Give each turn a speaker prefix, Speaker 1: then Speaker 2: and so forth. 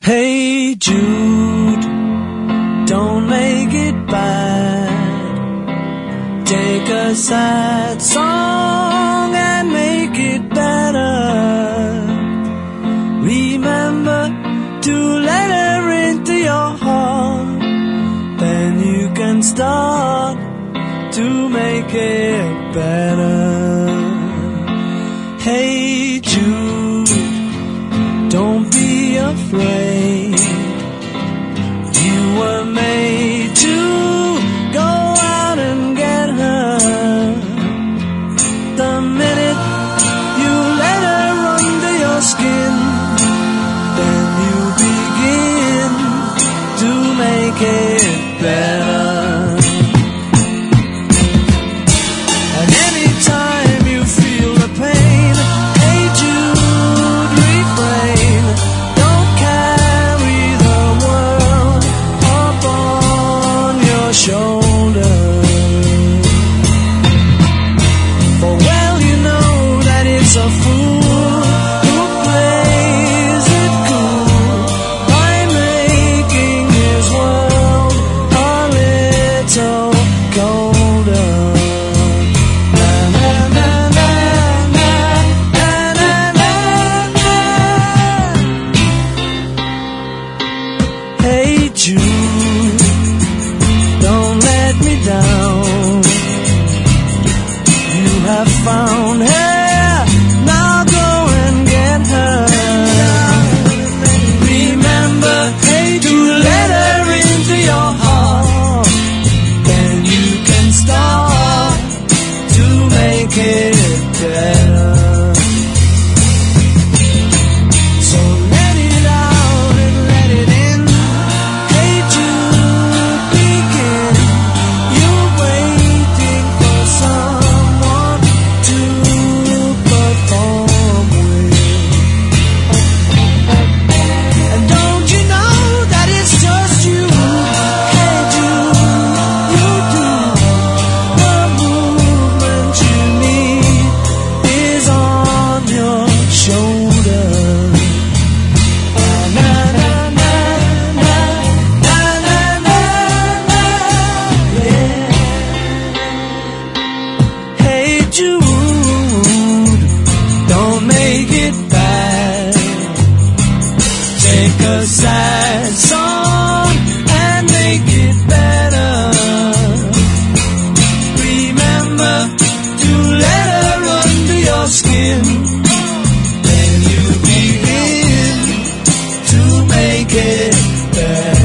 Speaker 1: Hey Jude, don't make it bad. Take a sad song and make it better. Remember to let her into your heart. Then you can start to make it better. Hey Jude, don't be afraid. You were made to go out and get her. The minute you let her under your skin, then you begin to make it better. And anytime you feel the pain, hey Jude, refrain. Don't carry the world upon your shoulder. For well you know that it's a fool who plays it cool by making his world a little colder. Na na na na na na na na. Hey Jude, don't let me down. You have found her, now go and get her. Remember, hey, to let her into your heart. Then you can start to make it better. So let it out and let it in. Hey Jude, begin. You're waiting for someone to perform with. And don't you know that it's just you? Hey Jude, you do. The movement you need is on your shoulder. Na na na na na na na na, yeah. Hey Jude, don't make it bad. Take a sad song and make it better. Remember to let her under your skin. Then you begin to make it better.